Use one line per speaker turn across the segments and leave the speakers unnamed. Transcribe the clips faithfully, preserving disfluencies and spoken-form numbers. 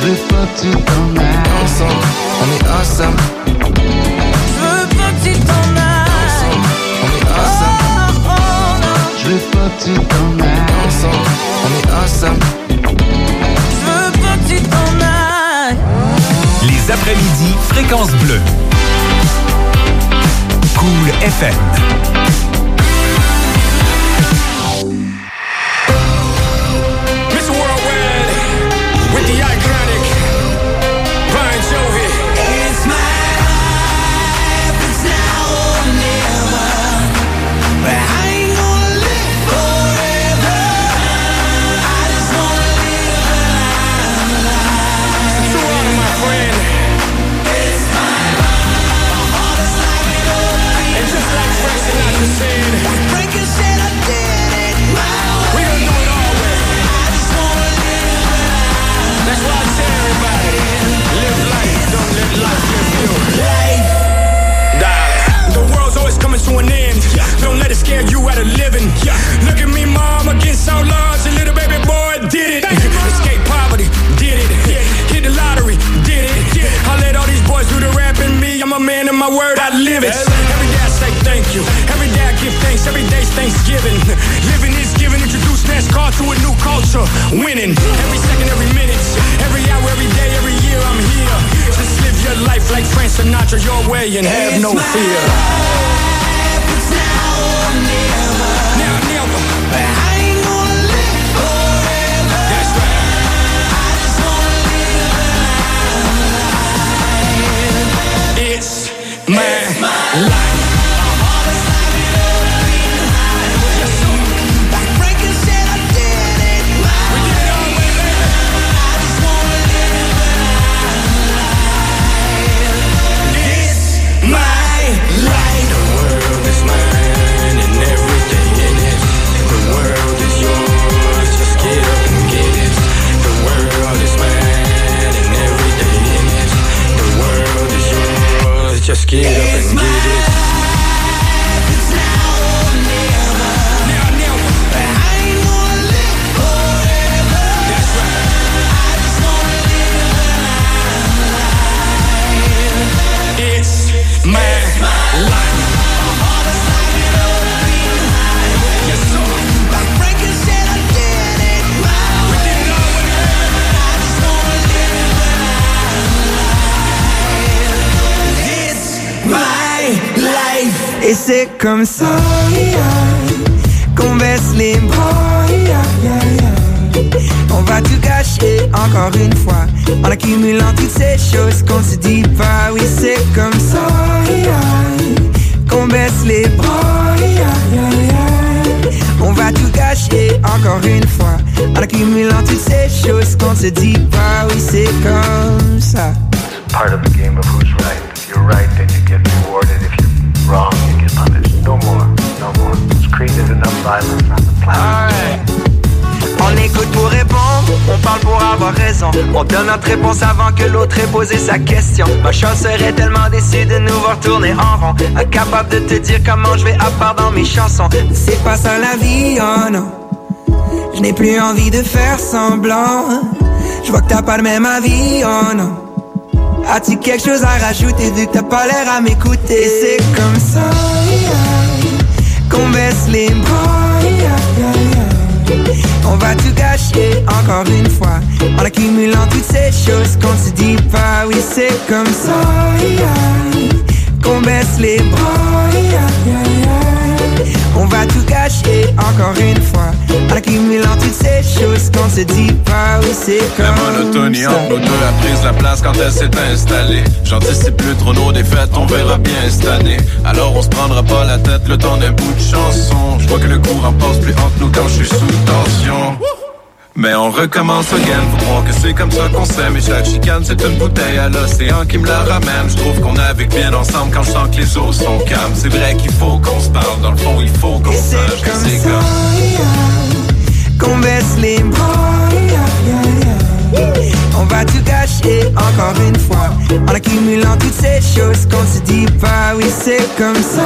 veux pas que tu t'en ailles.
Ensemble, on est ensemble.
Je veux pas que tu t'en ailles.
Ensemble, on est ensemble.
Oh, oh, non. Je veux pas que tu t'en ailles.
Ensemble, on est ensemble.
Je veux pas que tu t'en ailles.
Les après-midi, Fréquence Bleue. Cool F M.
To an end, don't let it scare you out of living. Look at me, mom, against all odds, a little baby boy did it. Escape poverty, did it. Hit the lottery, did it. I let all these boys do the rap and me, I'm a man of my word, I live it. Every day I say thank you, every day I give thanks, every day's Thanksgiving. Living is giving, introduce NASCAR to a new culture, winning. Every second, every minute, every hour, every day, every year I'm here. Just live your life like Frank Sinatra, your way, and have no fear. Just get up and get it. It's now or never. Now, never. I ain't gonna live forever. That's right. I just wanna live my life. It's my, it's my life. life. My heart is like an open highway. Yes, sir. Like Franklin said, I did it my way. We did it all way. I just wanna live my life. My life.
Et c'est comme ça yeah, qu'on baisse les bras yeah, yeah, yeah. On va tout gâcher encore une fois en accumulant toutes ces choses qu'on se dit pas. Oui c'est comme ça yeah, qu'on baisse les bras yeah, yeah, yeah. On va tout gâcher encore une fois en accumulant toutes ces choses qu'on se dit pas. Oui c'est comme ça.
Part of the game of who's right. If you're right, then you get rewarded. If you're wrong, you get punished. No more, no more. It's created enough violence on the planet.
Right. On écoute pour répondre, on parle pour avoir raison. On donne notre réponse avant que l'autre ait posé sa question. Ma chance serait tellement déçue de nous voir tourner en rond, incapable de te dire comment je vais à part dans mes chansons. C'est pas ça la vie, oh non. Je n'ai plus envie de faire semblant. Je vois que t'as pas le même avis, oh non. As-tu quelque chose à rajouter vu que t'as pas l'air à m'écouter? C'est comme ça yeah, qu'on baisse les bras yeah, yeah, yeah. On va tout gâcher encore une fois en accumulant toutes ces choses qu'on se dit pas. Oui c'est comme ça yeah, qu'on baisse les bras yeah, yeah, yeah. On va tout gâcher encore une fois en accumulant toutes ces choses qu'on se dit pas. Oui c'est comme
la monotonie
ça.
Entre nous deux a pris la place quand elle s'est installée. J'anticipe plus trop nos défaites, on verra bien cette année. Alors on se prendra pas la tête le temps d'un bout de chanson. Je vois que le courant passe plus entre nous quand je suis sous tension. Mais on recommence again, faut croire que c'est comme ça qu'on s'aime. Et chaque chicane c'est une bouteille à l'océan qui me la ramène. Je trouve qu'on navigue bien ensemble quand je sens que les eaux sont calmes. C'est vrai qu'il faut qu'on se parle, dans le fond il faut qu'on sache que c'est comme
yeah, qu'on baisse les bras yeah, yeah, yeah. On va tout gâcher encore une fois en accumulant toutes ces choses qu'on se dit pas. Oui c'est comme ça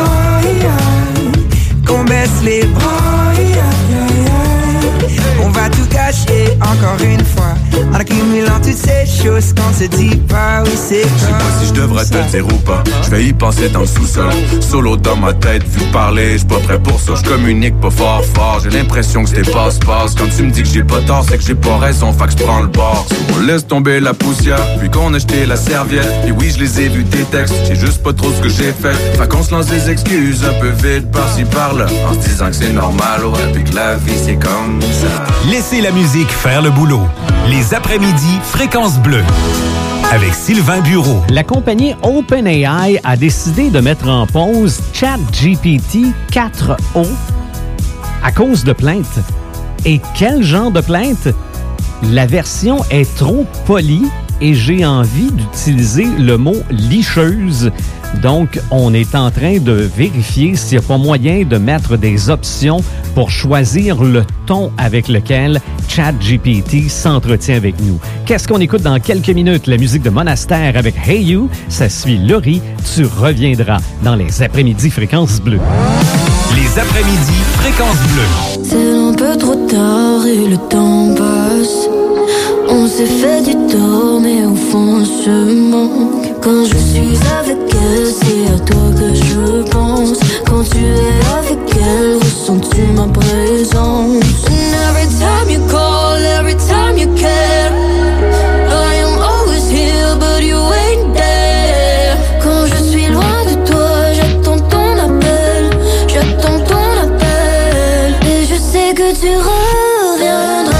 yeah, qu'on baisse les bras yeah, yeah, yeah. On va tout gâcher encore une fois en accumulant toutes ces choses qu'on se dit pas, oui c'est comme
Je sais pas si je devrais te le dire ou pas. Je vais y penser dans le sous-sol. Solo dans ma tête, vu parler, j'suis pas prêt pour ça. J'communique pas fort fort, j'ai l'impression que c'était passe-passe. Quand tu me dis que j'ai pas tort, c'est que j'ai pas raison, fait que j'prends le bord. On laisse tomber la poussière, puis qu'on a jeté la serviette. Et oui, je les ai vus tes textes, j'ai juste pas trop ce que j'ai fait. Fait qu'on se lance des excuses un peu vite par-ci par-là, en se disant que c'est normal, ouais, puis que la vie c'est comme ça.
Laissez la musique faire le boulot. Les après-midi, Fréquence Bleue. Avec Sylvain Bureau.
La compagnie OpenAI a décidé de mettre en pause ChatGPT quatre O à cause de plaintes. Et quel genre de plainte? La version est trop polie et j'ai envie d'utiliser le mot licheuse. Donc, on est en train de vérifier s'il n'y a pas moyen de mettre des options pour choisir le ton avec lequel ChatGPT s'entretient avec nous. Qu'est-ce qu'on écoute dans quelques minutes? La musique de Monastère avec Hey You. Ça suit Laurie. Tu reviendras dans les après-midi Fréquence Bleue.
Les après-midi Fréquence Bleue.
C'est un peu trop tard et le temps passe. On s'est fait du tort, mais au fond on se manque. Quand je suis avec elle, c'est à toi que je pense. Quand tu es avec elle, ressens-tu ma présence? And every time you call, every time you care, I am always here, but you ain't there. Quand je suis loin de toi, j'attends ton appel, j'attends ton appel. Et je sais que tu reviendras.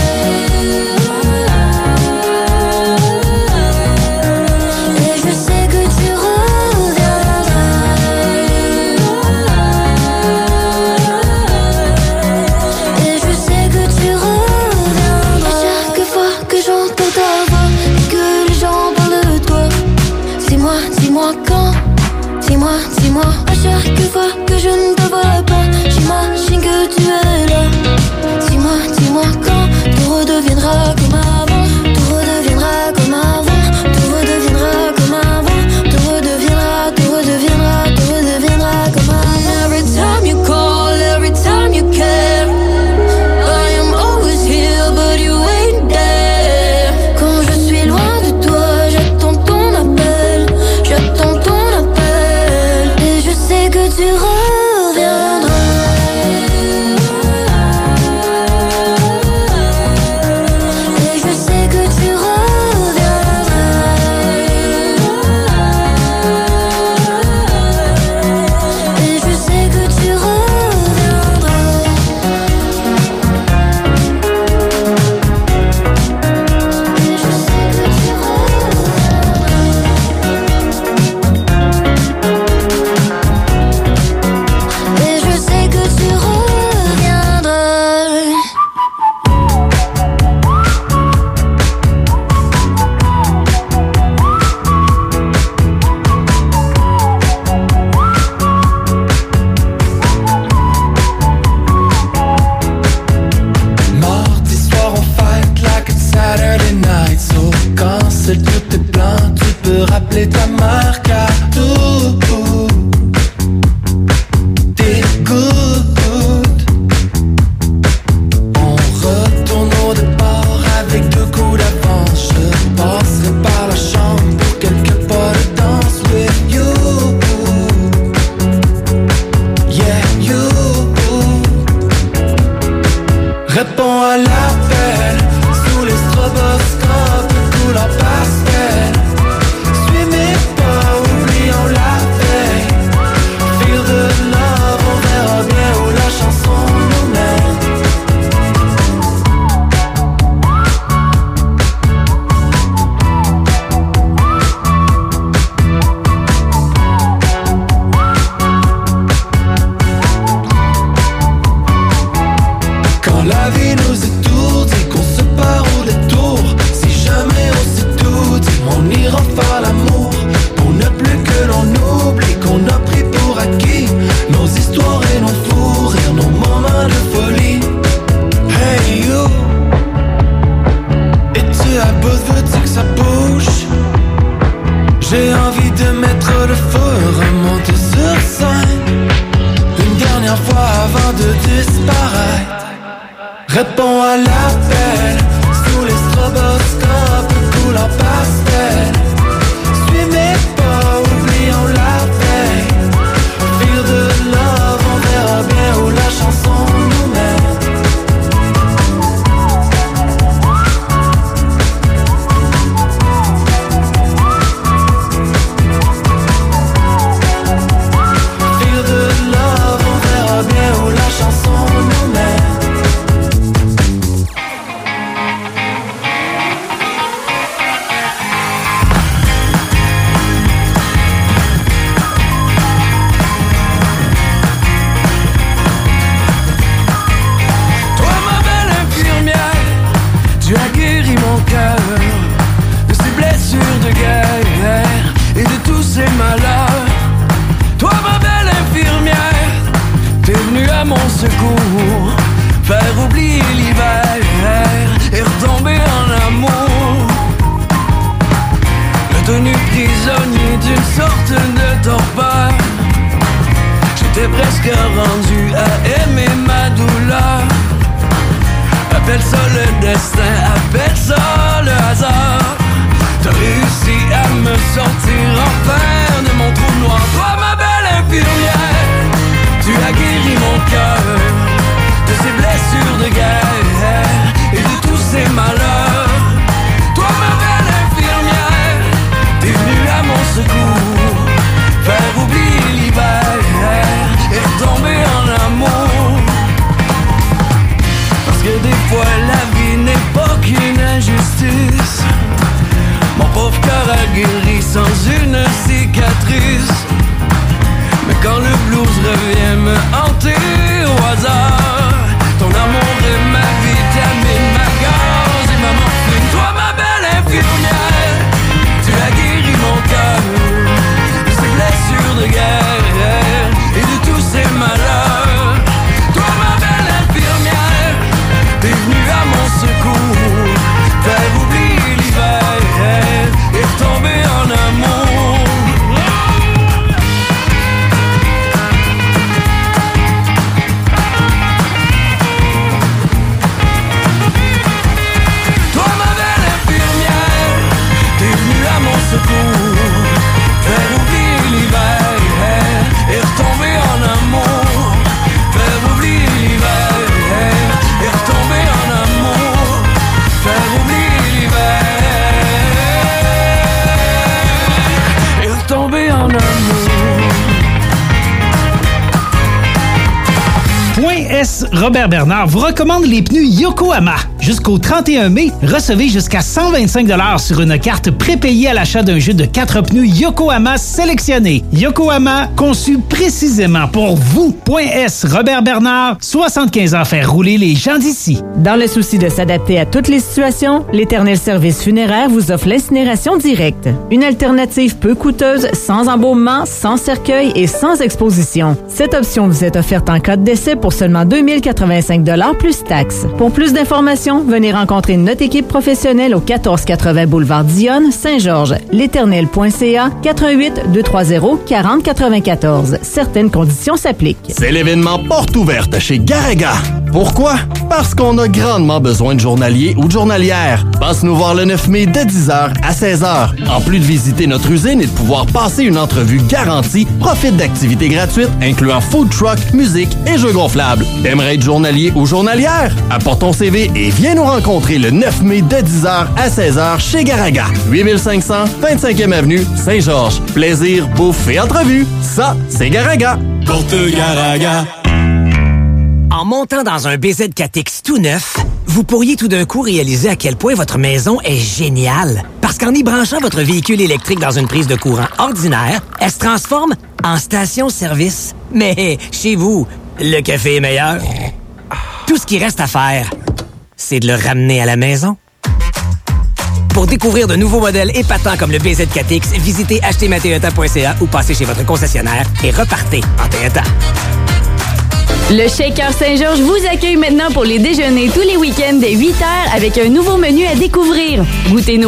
Dis-moi, dis-moi, à chaque fois que je ne te vois pas, j'imagine que tu es là. Dis-moi, dis-moi quand tout redeviendra comme avant, tout redeviendra comme avant, tout redeviendra comme avant, tout redeviendra, tout redeviendra, tout redeviendra comme avant. Every time you call, every time you care, I am always here, but you ain't there. Quand je suis loin de toi, j'attends ton appel, j'attends ton que tu reviendras. Et je sais que tu reviendras. Et je sais que tu reviendras. Et je sais que tu
rappeler ta marque à tout. T'écoutes. On retourne au départ avec deux coups d'avance. Je passerai par la chambre pour quelques pas de danse with you. Yeah, you. Réponds à l'appel sous les stroboscopes, couleur pastel. J'ai envie de mettre le feu, remonter sur scène une dernière fois avant de disparaître. Réponds à l'appel sous les stroboscopes. T'es presque rendu à aimer ma douleur. Appelle ça le destin, appelle ça le hasard. T'as réussi à me sortir enfin de mon trou noir. Toi ma belle infirmière, tu as guéri mon cœur de ces blessures de guerre et de tous ces malheurs. Toi ma belle infirmière, t'es venue à mon secours, faire oublier l'hiver et retomber en amour. Parce que des fois la vie n'est pas qu'une injustice. Mon pauvre cœur a guéri sans une cicatrice. Mais quand le blues revient me hanter au hasard, ton amour est ma vitamine, ma gaz et ma morphine. Toi ma belle infirmière, tu as guéri mon cœur de ces blessures de guerre et de tous ces malheurs. Toi ma belle infirmière, t'es venue à mon secours, faire oublier l'hiver et retomber en amour. Toi ma belle infirmière, t'es venue à mon secours, faire oublier l'hiver et retomber en amour. Faire oublier l'hiver et retomber en amour. Faire oublier l'hiver et retomber en amour.
Point S Robert Bernard vous recommande les pneus Yokohama. Jusqu'au trente et un mai, recevez jusqu'à cent vingt-cinq dollars sur une carte prépayée à l'achat d'un jeu de quatre pneus Yokohama sélectionnés. Yokohama, conçu précisément pour vous. Point S Robert Bernard, soixante-quinze ans, faire rouler les gens d'ici.
Dans le souci de s'adapter à toutes les situations, l'Éternel Service Funéraire vous offre l'incinération directe. Une alternative peu coûteuse, sans embaumement, sans cercueil et sans exposition. Cette option vous est offerte en cas de décès pour seulement deux mille quatre-vingt-cinq dollars plus taxes. Pour plus d'informations, venez rencontrer notre équipe professionnelle au quatorze quatre-vingts boulevard Dionne, Saint-Georges. L'éternel point c a, quatre un huit, deux trois zéro, quatre zéro quatre-vingt-quatorze. Certaines conditions s'appliquent.
C'est l'événement porte ouverte chez Garaga. Pourquoi? Parce qu'on a grandement besoin de journaliers ou de journalières. Passe nous voir le neuf mai de dix heures à seize heures. En plus de visiter notre usine et de pouvoir passer une entrevue garantie, profite d'activités gratuites incluant food truck, musique et jeux gonflables. T'aimerais être journalier ou journalière? Apporte ton C V et viens nous rencontrer le neuf mai de dix heures à seize heures chez Garaga. huit mille cinq cents, vingt-cinquième avenue, Saint-Georges. Plaisir, bouffe et entrevue. Ça, c'est Garaga.
Porte Garaga.
En montant dans un B Z quatre X tout neuf, vous pourriez tout d'un coup réaliser à quel point votre maison est géniale. Parce qu'en y branchant votre véhicule électrique dans une prise de courant ordinaire, elle se transforme en station-service. Mais chez vous, le café est meilleur. Tout ce qui reste à faire, c'est de le ramener à la maison. Pour découvrir de nouveaux modèles épatants comme le B Z quatre X, visitez acheter ma Toyota point c a ou passez chez votre concessionnaire et repartez en Toyota.
Le Shaker Saint-Georges vous accueille maintenant pour les déjeuners tous les week-ends dès huit heures avec un nouveau menu à découvrir. Goûtez nos